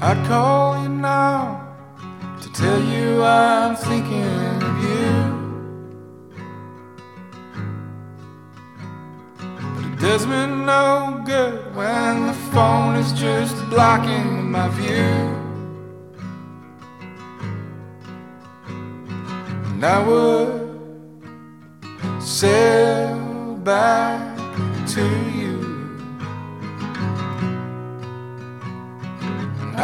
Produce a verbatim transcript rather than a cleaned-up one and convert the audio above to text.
I'd call you now to tell you I'm thinking of you, but it does me no good when the phone is just blocking my view. And I would sail back to you.